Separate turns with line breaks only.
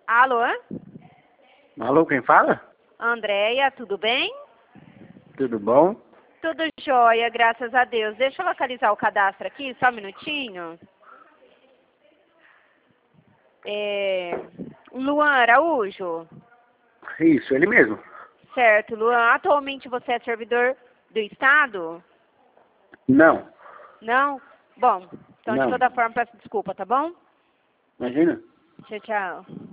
Alô?
Alô, quem fala?
Andréia, tudo bem?
Tudo bom?
Tudo jóia, graças a Deus. Deixa eu localizar o cadastro aqui, só um minutinho. Luan Araújo?
Isso, ele mesmo.
Certo, Luan. Atualmente você é servidor do Estado?
Não.
Não? Bom, então de
Não.
toda forma peço desculpa, tá bom?
Imagina.
Tchau, tchau.